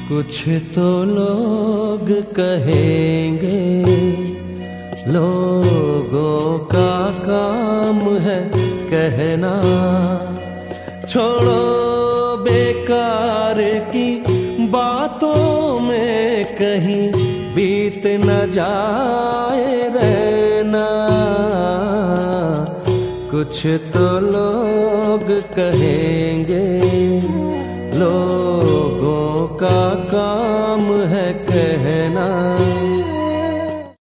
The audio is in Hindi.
कुछ तो लोग कहेंगे, लोगों का काम है कहना। छोड़ो बेकार की बातों में कहीं बीत न जाए रहना। कुछ तो लोग कहेंगे, लोगों का काम है कहना।